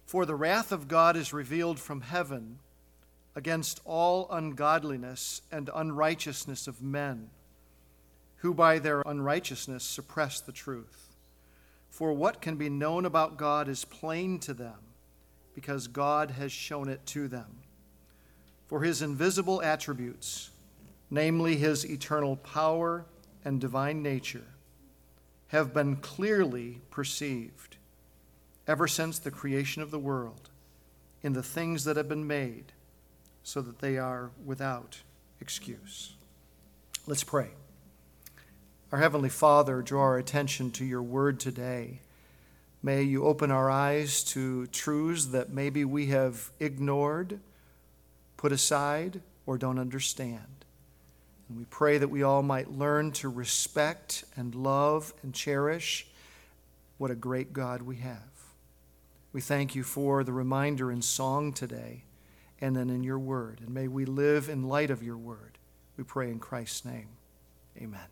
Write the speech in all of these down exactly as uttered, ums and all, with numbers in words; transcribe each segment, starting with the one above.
For the wrath of God is revealed from heaven against all ungodliness and unrighteousness of men, who by their unrighteousness suppress the truth. For what can be known about God is plain to them, because God has shown it to them. For his invisible attributes, namely his eternal power and divine nature, have been clearly perceived ever since the creation of the world in the things that have been made, so that they are without excuse. Let's pray. Our Heavenly Father, draw our attention to your word today. May you open our eyes to truths that maybe we have ignored, put aside, or don't understand. And we pray that we all might learn to respect and love and cherish what a great God we have. We thank you for the reminder in song today and then in your word. And may we live in light of your word. We pray in Christ's name. Amen.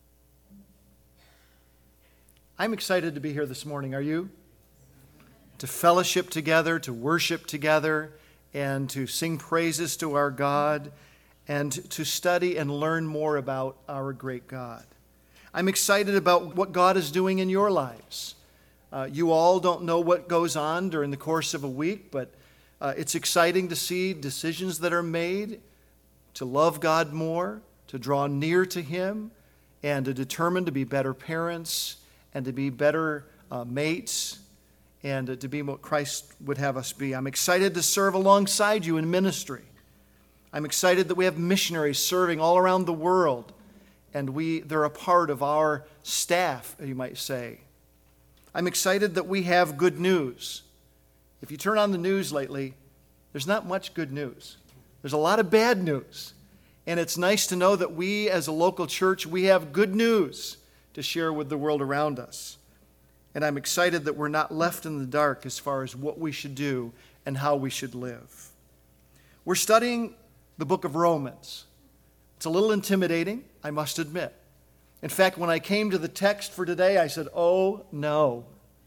I'm excited to be here this morning. Are you? To fellowship together, to worship together, and to sing praises to our God, and to study and learn more about our great God. I'm excited about what God is doing in your lives. Uh, you all don't know what goes on during the course of a week, but uh, it's exciting to see decisions that are made to love God more, to draw near to him, and to determine to be better parents and to be better uh, mates and uh, to be what Christ would have us be. I'm excited to serve alongside you in ministry. I'm excited that we have missionaries serving all around the world, and we they're a part of our staff, you might say. I'm excited that we have good news. If you turn on the news lately, there's not much good news. There's a lot of bad news. And it's nice to know that we as a local church, we have good news to share with the world around us. And I'm excited that we're not left in the dark as far as what we should do and how we should live. We're studying the book of Romans. It's a little intimidating, I must admit. In fact, when I came to the text for today, I said, oh no.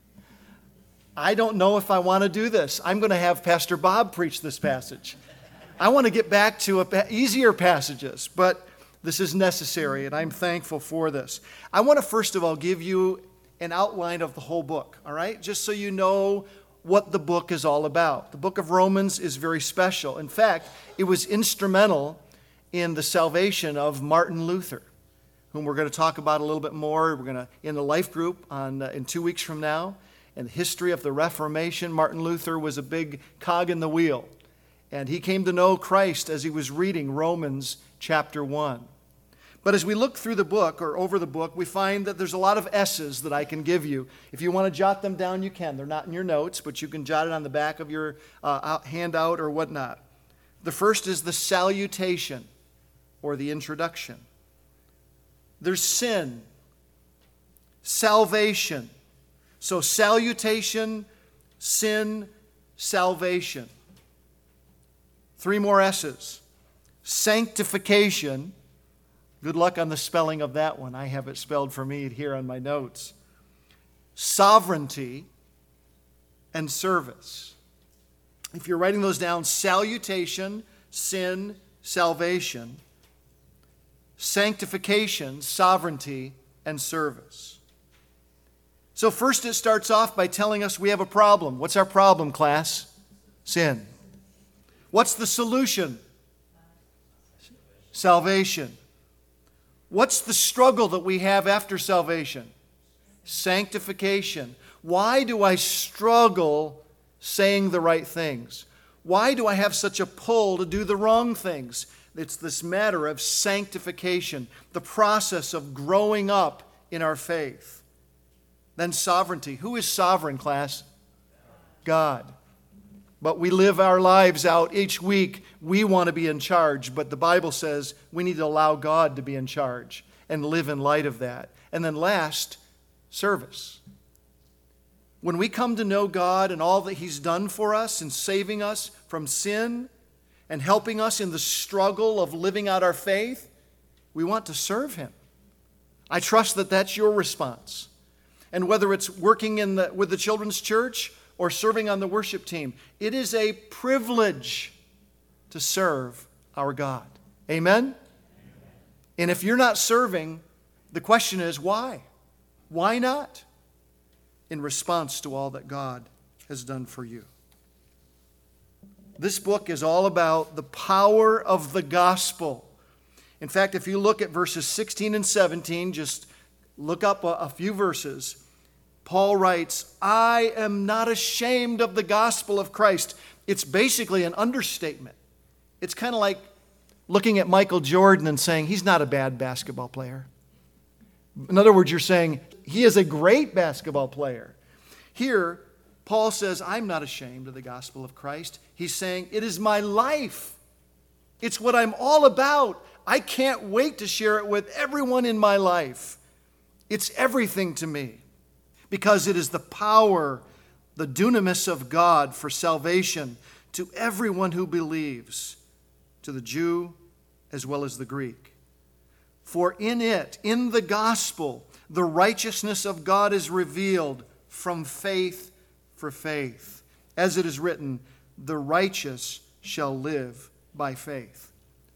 I don't know if I want to do this. I'm going to have Pastor Bob preach this passage. I want to get back to a, easier passages, but this is necessary, and I'm thankful for this. I want to first of all give you an outline of the whole book, all right? Just so you know what the book is all about. The book of Romans is very special. In fact, it was instrumental in the salvation of Martin Luther, whom we're going to talk about a little bit more. We're going to in the life group on uh, in two weeks from now. And the history of the Reformation, Martin Luther was a big cog in the wheel. And he came to know Christ as he was reading Romans chapter one. But as we look through the book, or over the book, we find that there's a lot of S's that I can give you. If you want to jot them down, you can. They're not in your notes, but you can jot it on the back of your uh, handout or whatnot. The first is the salutation, or the introduction. There's sin, salvation. So salutation, sin, salvation. Three more S's. Sanctification. Good luck on the spelling of that one. I have it spelled for me here on my notes. Sovereignty and service. If you're writing those down, salutation, sin, salvation. Sanctification, sovereignty, and service. So first it starts off by telling us we have a problem. What's our problem, class? Sin. What's the solution? Salvation. What's the struggle that we have after salvation? Sanctification. Why do I struggle saying the right things? Why do I have such a pull to do the wrong things? It's this matter of sanctification, the process of growing up in our faith. Then sovereignty. Who is sovereign, class? God. But we live our lives out each week. We want to be in charge, but the Bible says we need to allow God to be in charge and live in light of that. And then last, service. When we come to know God and all that He's done for us in saving us from sin and helping us in the struggle of living out our faith, we want to serve Him. I trust that that's your response. And whether it's working in the, with the children's church, or serving on the worship team. It is a privilege to serve our God. Amen? And if you're not serving, the question is why? Why not? In response to all that God has done for you. This book is all about the power of the gospel. In fact, if you look at verses sixteen and seventeen, just look up a, a few verses. Paul writes, I am not ashamed of the gospel of Christ. It's basically an understatement. It's kind of like looking at Michael Jordan and saying he's not a bad basketball player. In other words, you're saying he is a great basketball player. Here, Paul says, I'm not ashamed of the gospel of Christ. He's saying, it is my life. It's what I'm all about. I can't wait to share it with everyone in my life. It's everything to me because it is the power, the dunamis of God for salvation to everyone who believes, to the Jew as well as the Greek. For in it, in the gospel, the righteousness of God is revealed from faith for faith. As it is written, the righteous shall live by faith.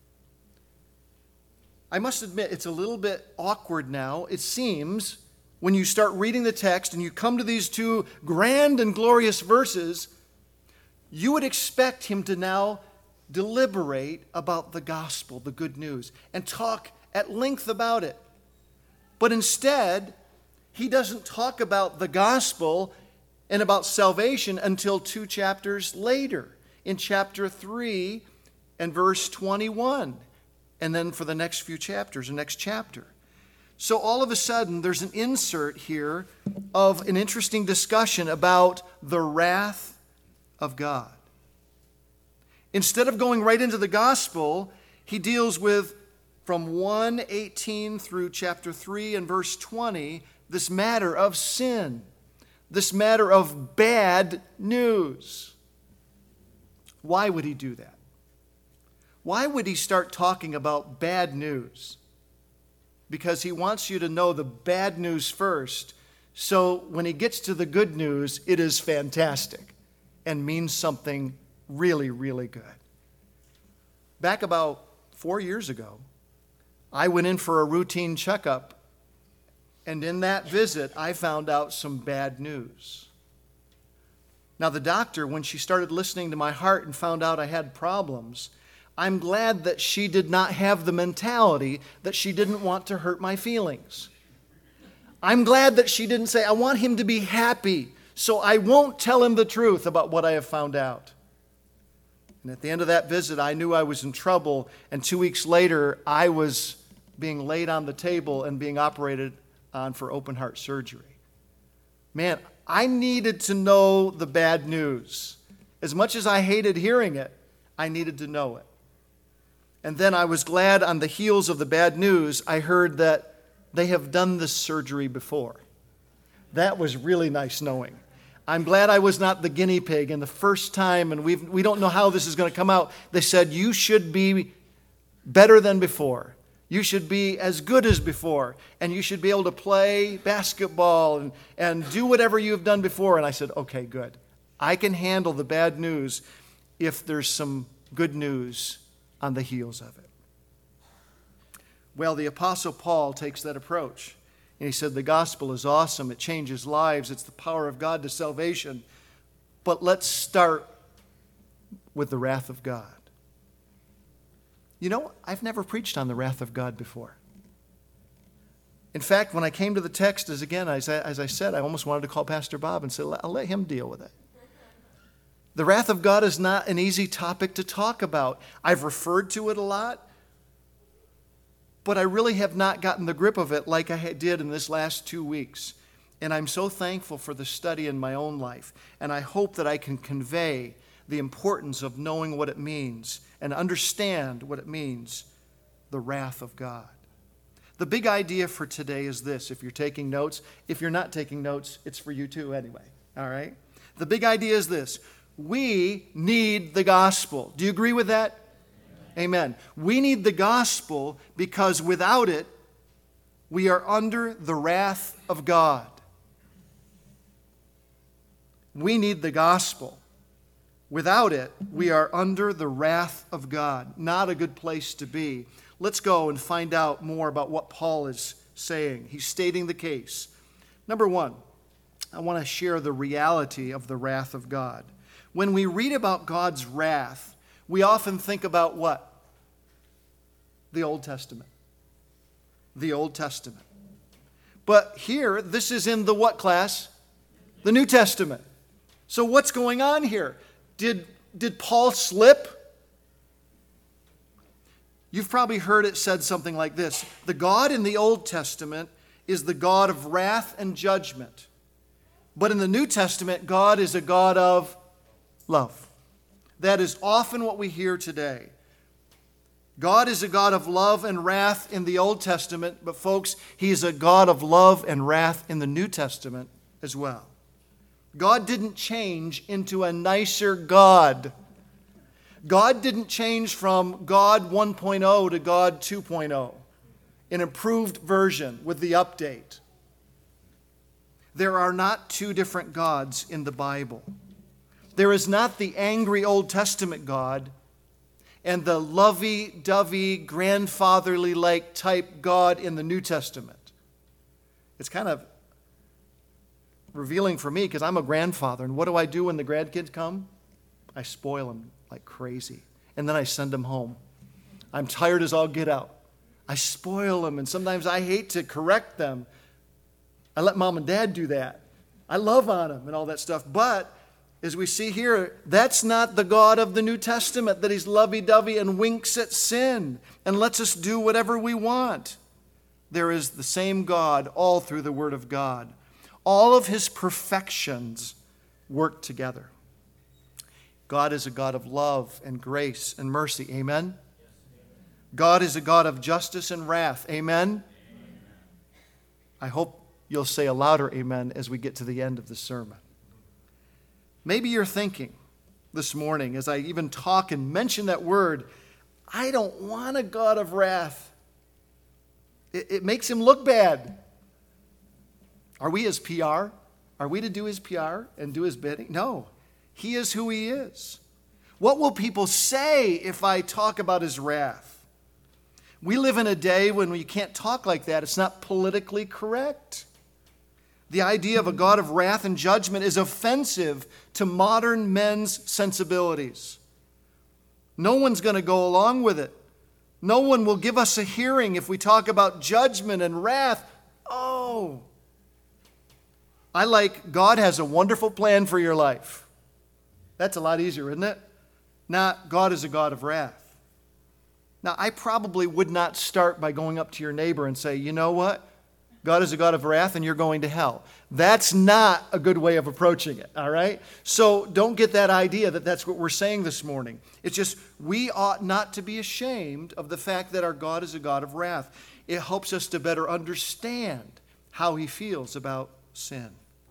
I must admit, it's a little bit awkward now, it seems, when you start reading the text and you come to these two grand and glorious verses, you would expect him to now deliberate about the gospel, the good news, and talk at length about it. But instead, he doesn't talk about the gospel and about salvation until two chapters later, in chapter three and verse twenty-one, and then for the next few chapters, the next chapter. So all of a sudden, there's an insert here of an interesting discussion about the wrath of God. Instead of going right into the gospel, he deals with, from one eighteen through chapter three and verse twenty, this matter of sin, this matter of bad news. Why would he do that? Why would he start talking about bad news? Because he wants you to know the bad news first, so when he gets to the good news, it is fantastic and means something really, really good. Back about four years ago, I went in for a routine checkup, and in that visit, I found out some bad news. Now, the doctor, when she started listening to my heart and found out I had problems, I'm glad that she did not have the mentality that she didn't want to hurt my feelings. I'm glad that she didn't say, I want him to be happy, so I won't tell him the truth about what I have found out. And at the end of that visit, I knew I was in trouble, and two weeks later, I was being laid on the table and being operated on for open heart surgery. Man, I needed to know the bad news. As much as I hated hearing it, I needed to know it. And then I was glad on the heels of the bad news, I heard that they have done this surgery before. That was really nice knowing. I'm glad I was not the guinea pig, and the first time, and we've, we don't know how this is going to come out, they said, you should be better than before. You should be as good as before, and you should be able to play basketball and, and do whatever you've done before. And I said, okay, good. I can handle the bad news if there's some good news on the heels of it. Well, the Apostle Paul takes that approach. And he said, the gospel is awesome. It changes lives. It's the power of God to salvation. But let's start with the wrath of God. You know, I've never preached on the wrath of God before. In fact, when I came to the text, as again, as I, as I said, I almost wanted to call Pastor Bob and say, I'll let him deal with it. The wrath of God is not an easy topic to talk about. I've referred to it a lot, but I really have not gotten the grip of it like I did in this last two weeks. And I'm so thankful for the study in my own life. And I hope that I can convey the importance of knowing what it means and understand what it means, the wrath of God. The big idea for today is this, if you're taking notes. If you're not taking notes, it's for you too anyway, all right? The big idea is this. We need the gospel. Do you agree with that? Amen. We need the gospel because without it, we are under the wrath of God. We need the gospel. Without it, we are under the wrath of God. Not a good place to be. Let's go and find out more about what Paul is saying. He's stating the case. Number one, I want to share the reality of the wrath of God. When we read about God's wrath, we often think about what? The Old Testament. The Old Testament. But here, this is in the what class? The New Testament. So what's going on here? Did, did Paul slip? You've probably heard it said something like this. The God in the Old Testament is the God of wrath and judgment. But in the New Testament, God is a God of love. That is often what we hear today. God is a God of love and wrath in the Old Testament, but folks, He is a God of love and wrath in the New Testament as well. God didn't change into a nicer God. God didn't change from God one point oh to God two point oh, an improved version with the update. There are not two different gods in the Bible. There is not the angry Old Testament God and the lovey-dovey, grandfatherly-like type God in the New Testament. It's kind of revealing for me because I'm a grandfather, and what do I do when the grandkids come? I spoil them like crazy, and then I send them home. I'm tired as all get out. I spoil them, and sometimes I hate to correct them. I let mom and dad do that. I love on them and all that stuff. But as we see here, that's not the God of the New Testament, that He's lovey-dovey and winks at sin and lets us do whatever we want. There is the same God all through the Word of God. All of His perfections work together. God is a God of love and grace and mercy. Amen? God is a God of justice and wrath. Amen? I hope you'll say a louder amen as we get to the end of the sermon. Maybe you're thinking this morning, as I even talk and mention that word, I don't want a God of wrath. It, it makes Him look bad. Are we His P R? Are we to do His P R and do His bidding? No. He is who He is. What will people say if I talk about His wrath? We live in a day when we can't talk like that. It's not politically correct. The idea of a God of wrath and judgment is offensive to modern men's sensibilities. No one's going to go along with it. No one will give us a hearing if we talk about judgment and wrath. Oh, I like God has a wonderful plan for your life. That's a lot easier, isn't it? Not God is a God of wrath. Now, I probably would not start by going up to your neighbor and say, you know what? God is a God of wrath and you're going to hell. That's not a good way of approaching it, all right? So don't get that idea that that's what we're saying this morning. It's just we ought not to be ashamed of the fact that our God is a God of wrath. It helps us to better understand how He feels about sin.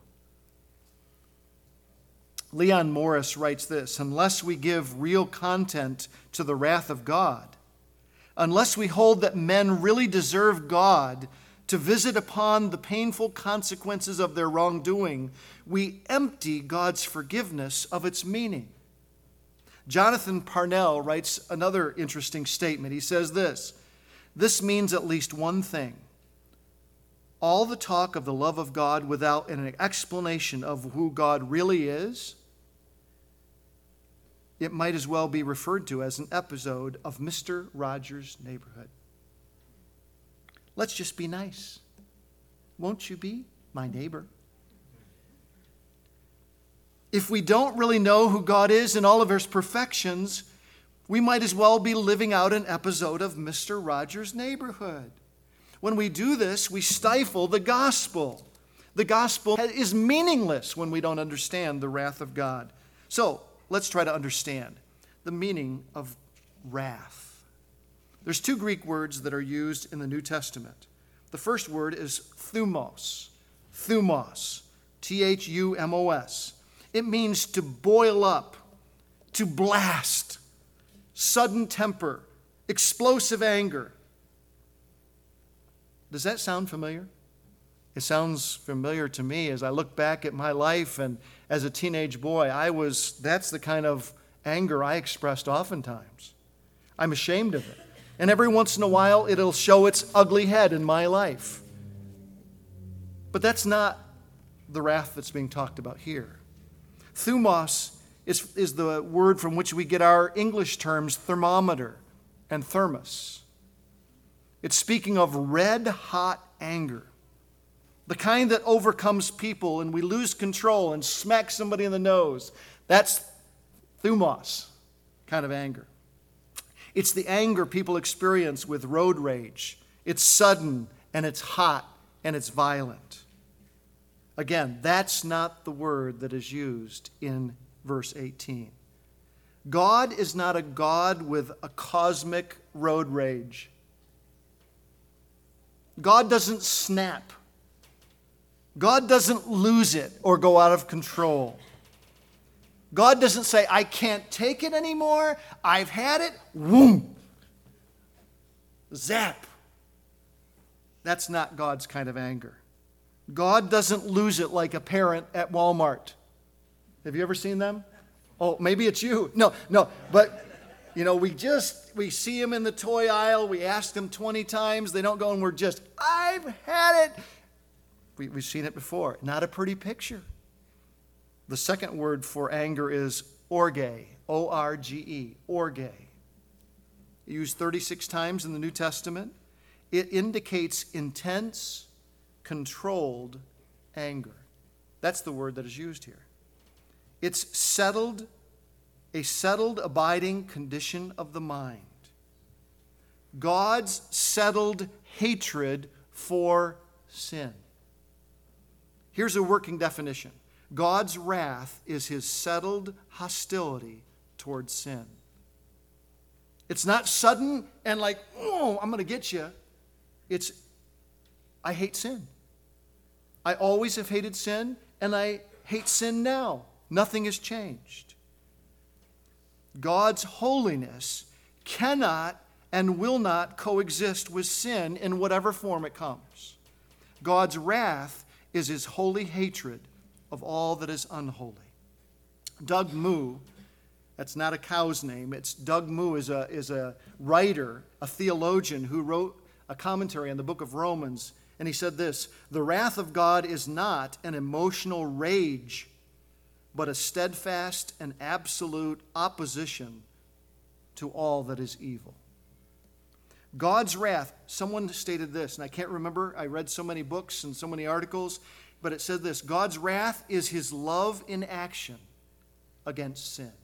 Leon Morris writes this, unless we give real content to the wrath of God, unless we hold that men really deserve God to visit upon the painful consequences of their wrongdoing, we empty God's forgiveness of its meaning. Jonathan Parnell writes another interesting statement. He says this, this means at least one thing. All the talk of the love of God without an explanation of who God really is, it might as well be referred to as an episode of Mister Rogers' Neighborhood. Let's just be nice. Won't you be my neighbor? If we don't really know who God is in all of His perfections, we might as well be living out an episode of Mister Rogers' Neighborhood. When we do this, we stifle the gospel. The gospel is meaningless when we don't understand the wrath of God. So, let's try to understand the meaning of wrath. There's two Greek words that are used in the New Testament. The first word is thumos. Thumos. T H U M O S. It means to boil up, to blast, sudden temper, explosive anger. Does that sound familiar? It sounds familiar to me as I look back at my life and as a teenage boy, I was, that's the kind of anger I expressed oftentimes. I'm ashamed of it. And every once in a while, it'll show its ugly head in my life. But that's not the wrath that's being talked about here. Thumos is, is the word from which we get our English terms thermometer and thermos. It's speaking of red-hot anger, the kind that overcomes people and we lose control and smack somebody in the nose. That's thumos kind of anger. It's the anger people experience with road rage. It's sudden and it's hot and it's violent. Again, that's not the word that is used in verse eighteen. God is not a God with a cosmic road rage. God doesn't snap. God doesn't lose it or go out of control. God doesn't say, I can't take it anymore. I've had it. Whoom. Zap. That's not God's kind of anger. God doesn't lose it like a parent at Walmart. Have you ever seen them? Oh, maybe it's you. No, no. But, you know, we just, we see them in the toy aisle. We ask them twenty times. They don't go, and we're just, I've had it. We, we've seen it before. Not a pretty picture. The second word for anger is orge, O R G E, orge. Used thirty-six times in the New Testament. It indicates intense, controlled anger. That's the word that is used here. It's settled, a settled, abiding condition of the mind. God's settled hatred for sin. Here's a working definition. God's wrath is his settled hostility towards sin. It's not sudden and like, oh, I'm going to get you. It's, I hate sin. I always have hated sin, and I hate sin now. Nothing has changed. God's holiness cannot and will not coexist with sin in whatever form it comes. God's wrath is his holy hatred of all that is unholy. Doug Moo, that's not a cow's name, it's Doug Moo is a, is a writer, a theologian who wrote a commentary on the book of Romans, and he said this: the wrath of God is not an emotional rage, but a steadfast and absolute opposition to all that is evil. God's wrath, someone stated this, and I can't remember, I read so many books and so many articles, but it said this: God's wrath is his love in action against sin.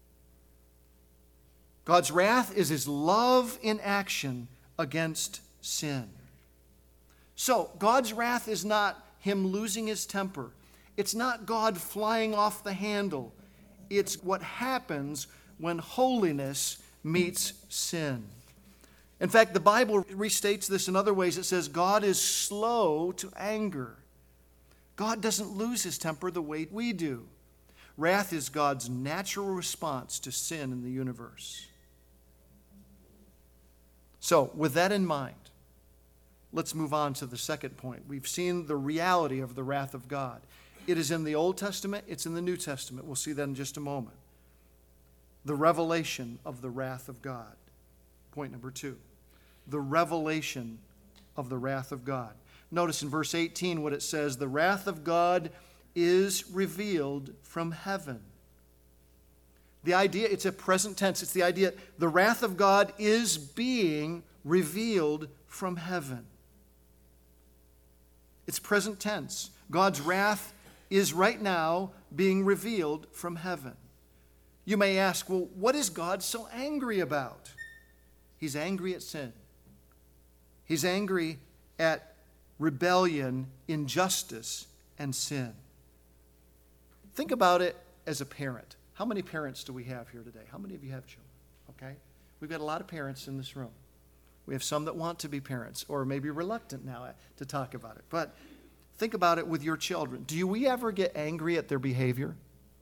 God's wrath is his love in action against sin. So, God's wrath is not him losing his temper. It's not God flying off the handle. It's what happens when holiness meets sin. In fact, the Bible restates this in other ways. It says God is slow to anger. God doesn't lose his temper the way we do. Wrath is God's natural response to sin in the universe. So, with that in mind, let's move on to the second point. We've seen the reality of the wrath of God. It is in the Old Testament, it's in the New Testament. We'll see that in just a moment. The revelation of the wrath of God. Point number two. The revelation of the wrath of God. Notice in verse eighteen what it says: the wrath of God is revealed from heaven. The idea, it's a present tense. It's the idea the wrath of God is being revealed from heaven. It's present tense. God's wrath is right now being revealed from heaven. You may ask, well, what is God so angry about? He's angry at sin. He's angry at rebellion, injustice, and sin. Think about it as a parent. How many parents do we have here today? How many of you have children? Okay? We've got a lot of parents in this room. We have some that want to be parents or maybe reluctant now to talk about it. But think about it with your children. Do we ever get angry at their behavior?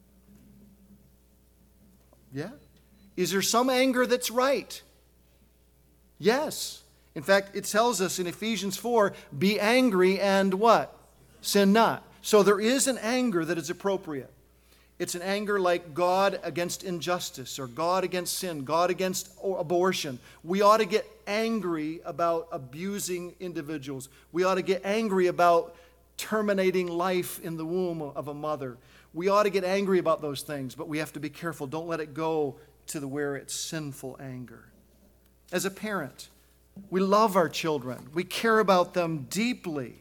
Yeah? Is there some anger that's right? Yes. In fact, it tells us in Ephesians four, be angry and what? Sin not. So there is an anger that is appropriate. It's an anger like God against injustice or God against sin, God against abortion. We ought to get angry about abusing individuals. We ought to get angry about terminating life in the womb of a mother. We ought to get angry about those things, but we have to be careful. Don't let it go to the where it's sinful anger. As a parent, we love our children. We care about them deeply.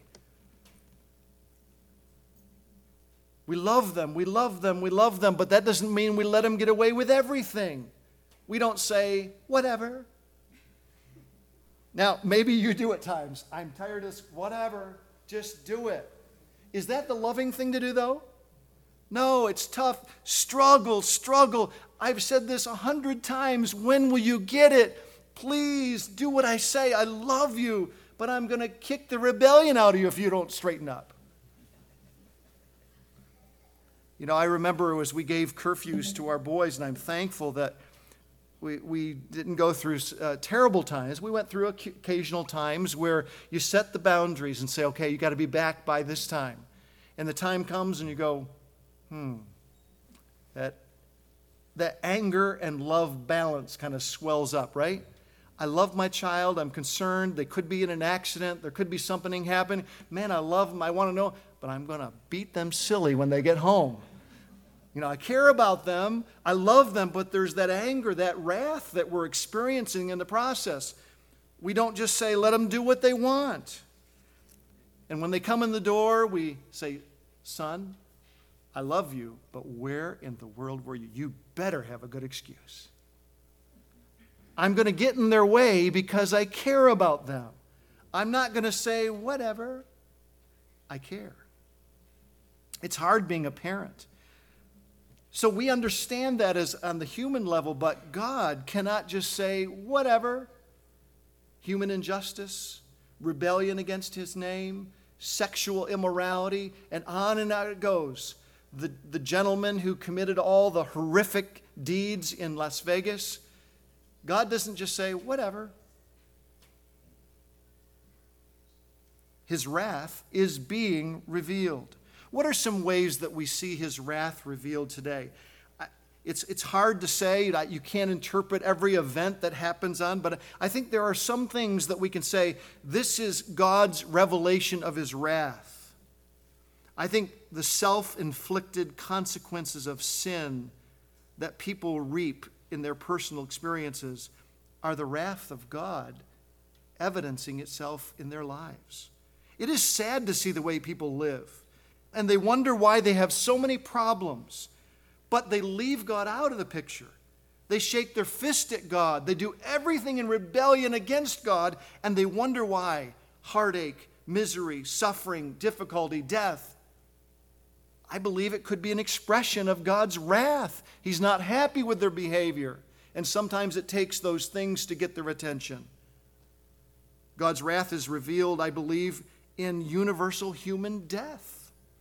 We love them, we love them, we love them, but that doesn't mean we let them get away with everything. We don't say, whatever. Now, maybe you do at times. I'm tired of this, whatever, just do it. Is that the loving thing to do, though? No, it's tough. Struggle, struggle. I've said this a hundred times. When will you get it? Please do what I say. I love you, but I'm going to kick the rebellion out of you if you don't straighten up. You know, I remember as we gave curfews to our boys, and I'm thankful that we, we didn't go through uh, terrible times. We went through occasional times where you set the boundaries and say, okay, you got to be back by this time. And the time comes and you go, hmm, that, that anger and love balance kind of swells up, right? I love my child. I'm concerned. They could be in an accident. There could be something happen. Man, I love them. I want to know, but I'm going to beat them silly when they get home. You know, I care about them. I love them, but there's that anger, that wrath that we're experiencing in the process. We don't just say, let them do what they want. And when they come in the door, we say, son, I love you, but where in the world were you? You better have a good excuse. I'm going to get in their way because I care about them. I'm not going to say, whatever. I care. It's hard being a parent. So we understand that as on the human level, but God cannot just say, whatever. Human injustice, rebellion against his name, sexual immorality, and on and on it goes. The, the gentleman who committed all the horrific deeds in Las Vegas, God doesn't just say, whatever. His wrath is being revealed. What are some ways that we see his wrath revealed today? It's, it's hard to say. You can't interpret every event that happens on, but I think there are some things that we can say, this is God's revelation of his wrath. I think the self-inflicted consequences of sin that people reap in their personal experiences are the wrath of God evidencing itself in their lives. It is sad to see the way people live, and they wonder why they have so many problems, but they leave God out of the picture. They shake their fist at God. They do everything in rebellion against God, and they wonder why. Heartache, misery, suffering, difficulty, death. I believe it could be an expression of God's wrath. He's not happy with their behavior, and sometimes it takes those things to get their attention. God's wrath is revealed, I believe, in universal human death.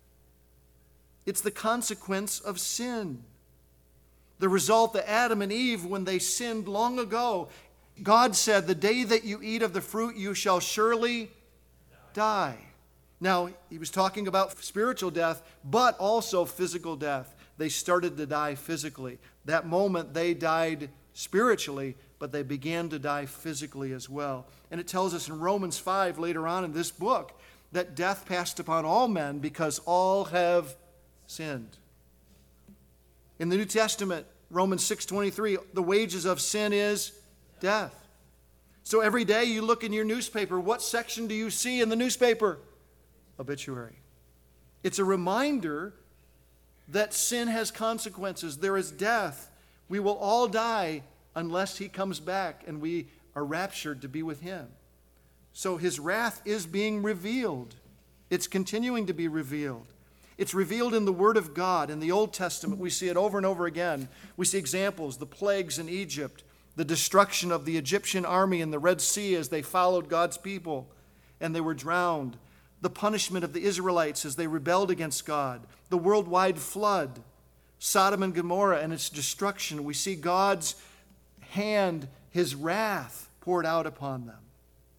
It's the consequence of sin. The result that Adam and Eve, when they sinned long ago, God said, the day that you eat of the fruit, you shall surely die. Now, he was talking about spiritual death, but also physical death. They started to die physically. That moment, they died spiritually, but they began to die physically as well. And it tells us in Romans five, later on in this book, that death passed upon all men because all have sinned. In the New Testament, Romans six twenty-three, the wages of sin is death. So every day you look in your newspaper, what section do you see in the newspaper? Obituary. It's a reminder that sin has consequences. There is death. We will all die unless he comes back and we are raptured to be with him. So his wrath is being revealed. It's continuing to be revealed. It's revealed in the Word of God. In the Old Testament, we see it over and over again. We see examples, the plagues in Egypt, the destruction of the Egyptian army in the Red Sea as they followed God's people and they were drowned, the punishment of the Israelites as they rebelled against God, the worldwide flood, Sodom and Gomorrah and its destruction. We see God's hand, his wrath poured out upon them.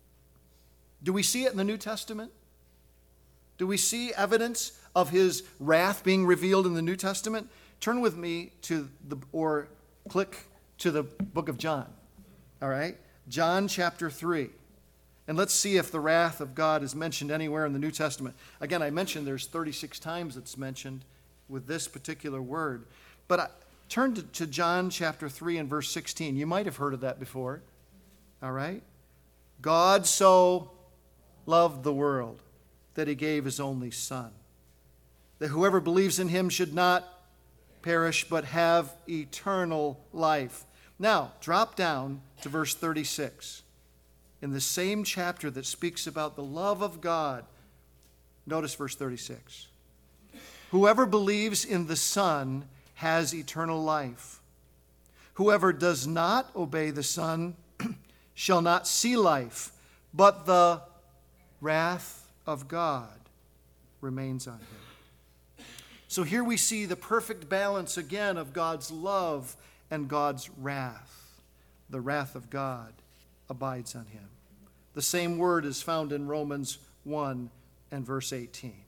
Do we see it in the New Testament? Do we see evidence of his wrath being revealed in the New Testament? Turn with me to the, or click to the book of John. All right? John chapter three. And let's see if the wrath of God is mentioned anywhere in the New Testament. Again, I mentioned there's thirty-six times it's mentioned with this particular word. But I, turn to, to John chapter three and verse sixteen. You might have heard of that before. All right? God so loved the world that he gave his only Son, that whoever believes in him should not perish but have eternal life. Now, drop down to verse thirty-six. In the same chapter that speaks about the love of God, notice verse thirty-six. Whoever believes in the Son has eternal life. Whoever does not obey the Son shall not see life, but the wrath of God remains on him. So here we see the perfect balance again of God's love and God's wrath. The wrath of God abides on him. The same word is found in Romans one and verse eighteen.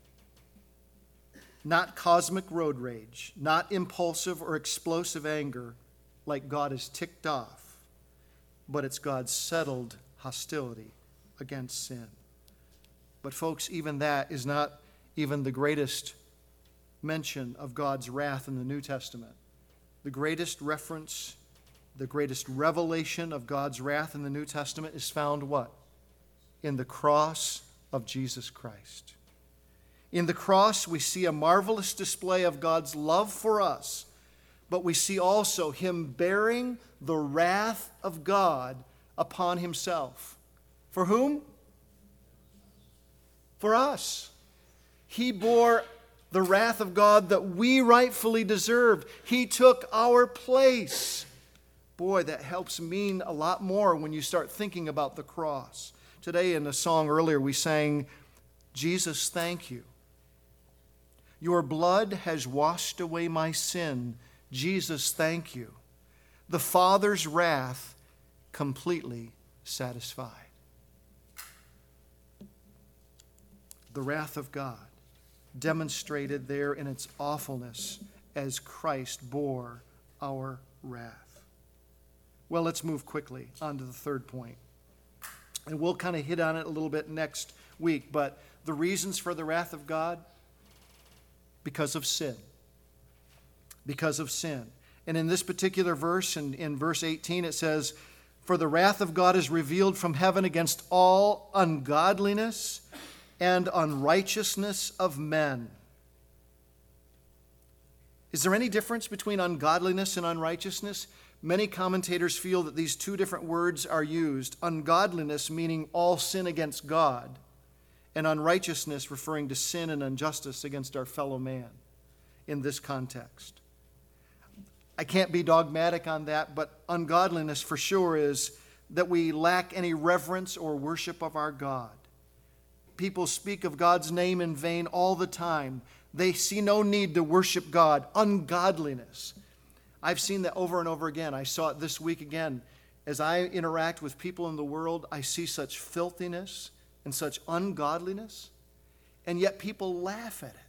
Not cosmic road rage, not impulsive or explosive anger like God is ticked off, but it's God's settled hostility against sin. But folks, even that is not even the greatest mention of God's wrath in the New Testament. The greatest reference, the greatest revelation of God's wrath in the New Testament is found what? In the cross of Jesus Christ. In the cross, we see a marvelous display of God's love for us, but we see also him bearing the wrath of God upon himself. For whom? For us. He bore the wrath of God that we rightfully deserved. He took our place. Boy, that helps mean a lot more when you start thinking about the cross. Today in the song earlier we sang, Jesus, thank you. Your blood has washed away my sin. Jesus, thank you. The Father's wrath completely satisfied. The wrath of God demonstrated there in its awfulness as Christ bore our wrath. Well, let's move quickly on to the third point. And we'll kind of hit on it a little bit next week, but the reasons for the wrath of God? Because of sin. Because of sin. And in this particular verse, in, in verse eighteen, it says, for the wrath of God is revealed from heaven against all ungodliness and unrighteousness of men. Is there any difference between ungodliness and unrighteousness? Many commentators feel that these two different words are used. Ungodliness meaning all sin against God, and unrighteousness referring to sin and injustice against our fellow man in this context. I can't be dogmatic on that, but ungodliness for sure is that we lack any reverence or worship of our God. People speak of God's name in vain all the time. They see no need to worship God. Ungodliness. I've seen that over and over again. I saw it this week again. As I interact with people in the world, I see such filthiness and such ungodliness, and yet people laugh at it.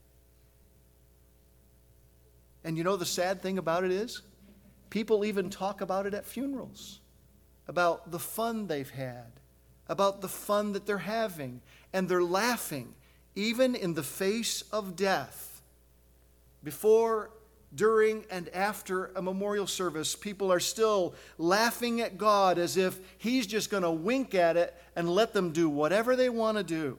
And you know the sad thing about it is, people even talk about it at funerals, about the fun they've had, about the fun that they're having, and they're laughing, even in the face of death. Before, during, and after a memorial service, people are still laughing at God as if he's just going to wink at it and let them do whatever they want to do.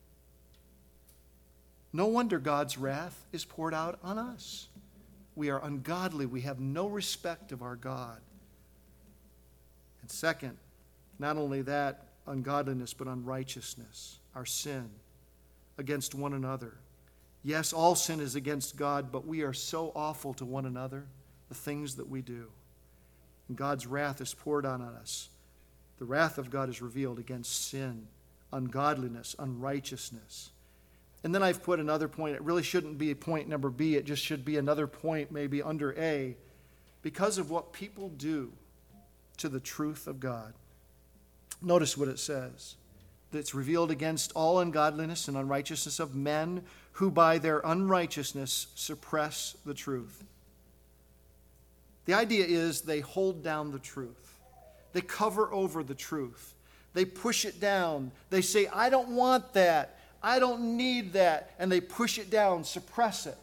No wonder God's wrath is poured out on us. We are ungodly. We have no respect of our God. And second, not only that, ungodliness, but unrighteousness, our sin against one another. Yes, all sin is against God, but we are so awful to one another, the things that we do. And God's wrath is poured on us. The wrath of God is revealed against sin, ungodliness, unrighteousness. And then I've put another point. It really shouldn't be point number B. It just should be another point, maybe under A, because of what people do to the truth of God. Notice what it says. that's revealed against all ungodliness and unrighteousness of men who by their unrighteousness suppress the truth. The idea is they hold down the truth. They cover over the truth. They push it down. They say, I don't want that. I don't need that. And they push it down, suppress it.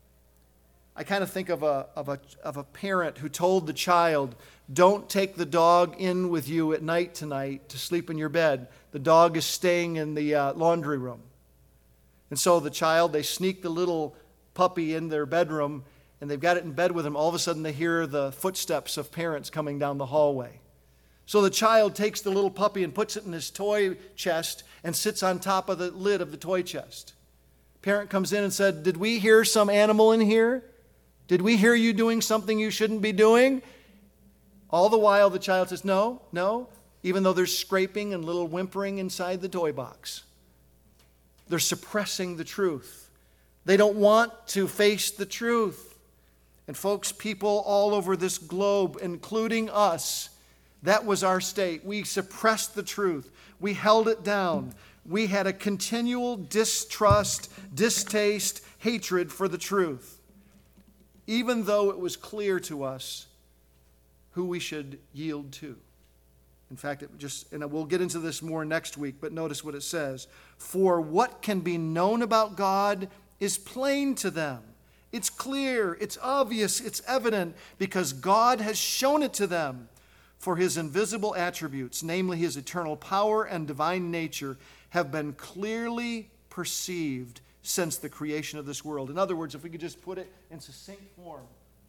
I kind of think of a, of a, of a parent who told the child, don't take the dog in with you at night tonight to sleep in your bed. The dog is staying in the uh, laundry room. And so the child, they sneak the little puppy in their bedroom, and they've got it in bed with them. All of a sudden they hear the footsteps of parents coming down the hallway. So the child takes the little puppy and puts it in his toy chest and sits on top of the lid of the toy chest. Parent comes in and said, did we hear some animal in here? Did we hear you doing something you shouldn't be doing? All the while the child says, no, no, even though there's scraping and little whimpering inside the toy box. They're suppressing the truth. They don't want to face the truth. And folks, people all over this globe, including us, that was our state. We suppressed the truth. We held it down. We had a continual distrust, distaste, hatred for the truth, even though it was clear to us who we should yield to. In fact, it just, and we'll get into this more next week, but notice what it says. For what can be known about God is plain to them. It's clear, it's obvious, it's evident, because God has shown it to them. For his invisible attributes, namely his eternal power and divine nature, have been clearly perceived since the creation of this world. In other words, if we could just put it in succinct form,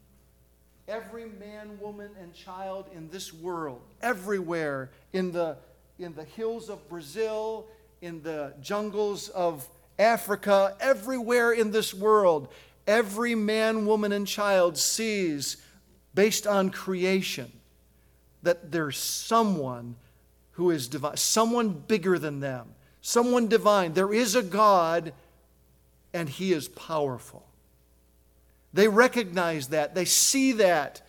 every man, woman, and child in this world, everywhere, in the, in the hills of Brazil, in the jungles of Africa, everywhere in this world, every man, woman, and child sees, based on creation, that there's someone who is divine, someone bigger than them, someone divine. There is a God, and he is powerful. They recognize that. They see that.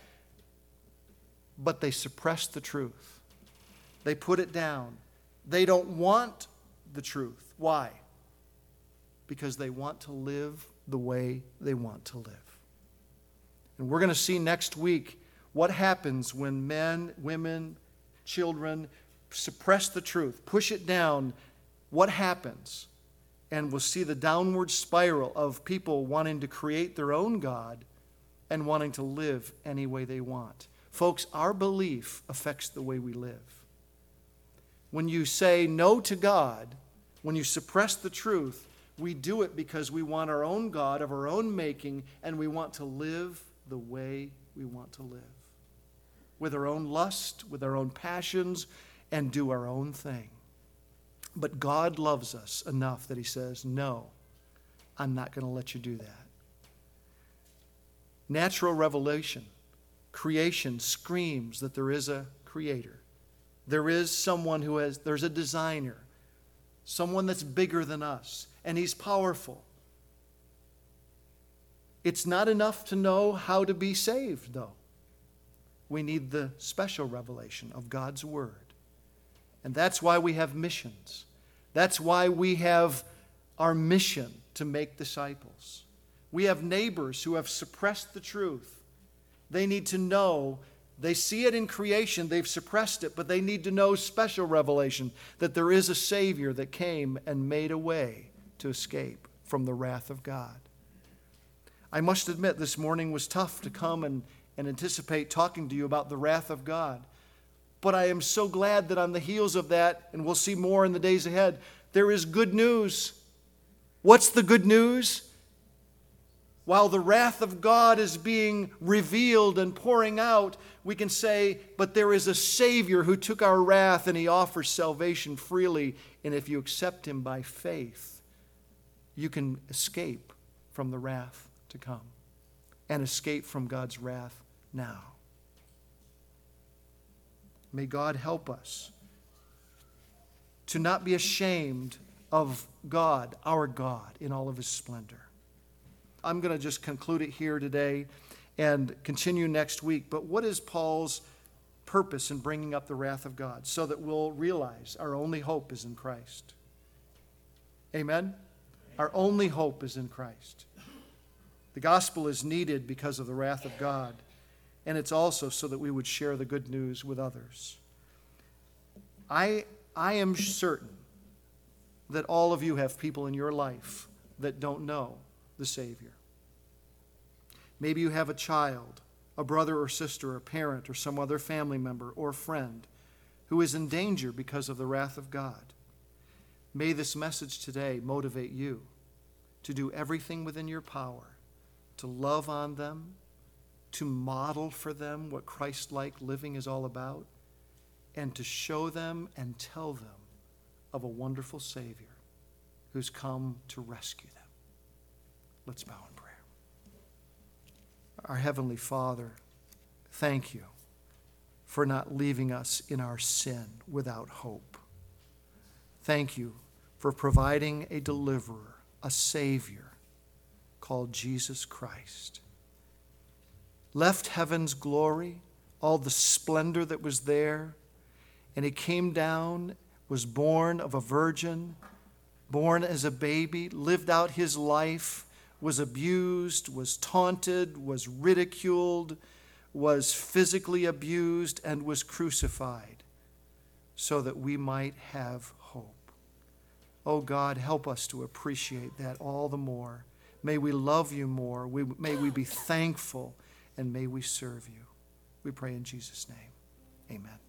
But they suppress the truth. They put it down. They don't want the truth. Why? Because they want to live the way they want to live. And we're going to see next week what happens when men, women, children suppress the truth, push it down. What happens? And we'll see the downward spiral of people wanting to create their own God and wanting to live any way they want. Folks, our belief affects the way we live. When you say no to God, when you suppress the truth, we do it because we want our own God of our own making, and we want to live the way we want to live, with our own lust, with our own passions, and do our own thing. But God loves us enough that he says, no, I'm not going to let you do that. Natural revelation, creation screams that there is a creator. There is someone who has, there's a designer, someone that's bigger than us, and he's powerful. It's not enough to know how to be saved, though. We need the special revelation of God's Word. And that's why we have missions. That's why we have our mission to make disciples. We have neighbors who have suppressed the truth. They need to know, they see it in creation, they've suppressed it, but they need to know special revelation that there is a Savior that came and made a way to escape from the wrath of God. I must admit, this morning was tough to come and, and anticipate talking to you about the wrath of God. But I am so glad that on the heels of that, and we'll see more in the days ahead, there is good news. What's the good news? While the wrath of God is being revealed and pouring out, we can say, but there is a Savior who took our wrath and he offers salvation freely. And if you accept him by faith, you can escape from the wrath to come and escape from God's wrath now. May God help us to not be ashamed of God, our God, in all of his splendor. I'm going to just conclude it here today and continue next week. But what is Paul's purpose in bringing up the wrath of God, so that we'll realize our only hope is in Christ. Amen? Our only hope is in Christ. The gospel is needed because of the wrath of God, and it's also so that we would share the good news with others. I, I am certain that all of you have people in your life that don't know the Savior. Maybe you have a child, a brother or sister, a parent, or some other family member or friend who is in danger because of the wrath of God. May this message today motivate you to do everything within your power to love on them, to model for them what Christ-like living is all about, and to show them and tell them of a wonderful Savior who's come to rescue them. Let's bow in prayer. Our Heavenly Father, thank you for not leaving us in our sin without hope. Thank you for providing a deliverer, a Savior called Jesus Christ. Left heaven's glory, all the splendor that was there, and he came down, was born of a virgin, born as a baby, lived out his life, was abused, was taunted, was ridiculed, was physically abused, and was crucified so that we might have hope. Oh God, help us to appreciate that all the more. May we love you more. We, may we be thankful, and may we serve you. We pray in Jesus' name. Amen.